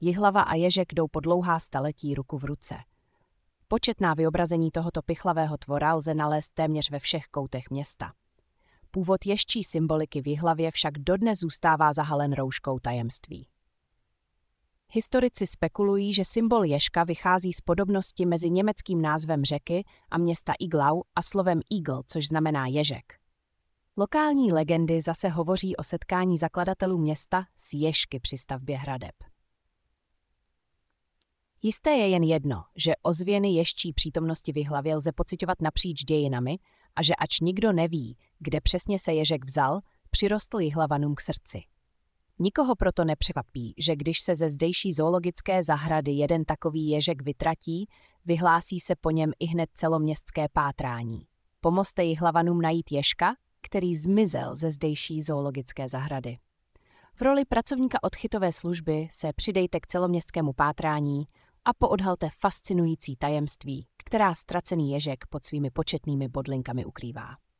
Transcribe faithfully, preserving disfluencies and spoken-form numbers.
Jihlava a ježek jdou po dlouhá staletí ruku v ruce. Početná vyobrazení tohoto pichlavého tvora lze nalézt téměř ve všech koutech města. Původ ježčí symboliky v Jihlavě však dodnes zůstává zahalen rouškou tajemství. Historici spekulují, že symbol ježka vychází z podobnosti mezi německým názvem řeky a města Iglau a slovem Igl, což znamená ježek. Lokální legendy zase hovoří o setkání zakladatelů města s ježky při stavbě hradeb. Jisté je jen jedno, že ozvěny ježčí přítomnosti v Jihlavě lze pociťovat napříč dějinami a že ač nikdo neví, kde přesně se ježek vzal, přirostl Jihlavanům k srdci. Nikoho proto nepřekvapí, že když se ze zdejší zoologické zahrady jeden takový ježek vytratí, vyhlásí se po něm ihned celoměstské pátrání. Pomozte Jihlavanům najít ježka, který zmizel ze zdejší zoologické zahrady. V roli pracovníka odchytové služby se přidejte k celoměstskému pátrání a poodhalte fascinující tajemství, která ztracený ježek pod svými početnými bodlinkami ukrývá.